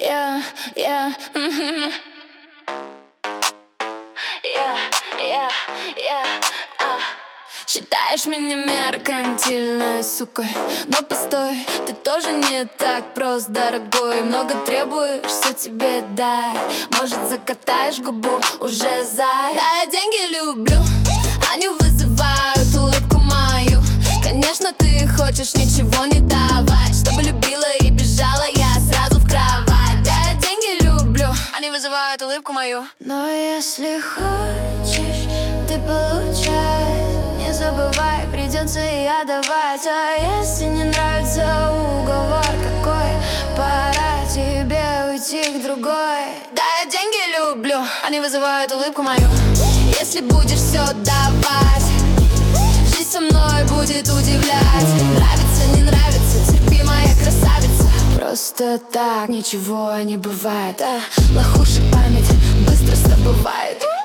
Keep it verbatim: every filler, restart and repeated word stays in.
yeah, yeah, mm-hmm. Yeah, yeah, yeah, ah. Считаешь меня меркантильной сукой, но постой, ты тоже не так прост, дорогой. Много требуешь, все тебе дай. Может, закатаешь губу, уже зай. Да, я деньги люблю, они вызывают улыбку мою. Конечно, ты хочешь ничего не давать, чтобы любила и бежала я сразу в кровать. Да, я деньги люблю, они вызывают улыбку мою. Но если хочешь, ты получай. Не забывай, придется и отдавать. А если не нравится уговор какой, пора тебе уйти к другой. Да, я деньги люблю, они вызывают улыбку мою. Если будешь все давать, жизнь со мной будет удивлять. Нравится, не нравится, терпи, моя красавица. Просто так ничего не бывает, а лохушек память быстро забывает.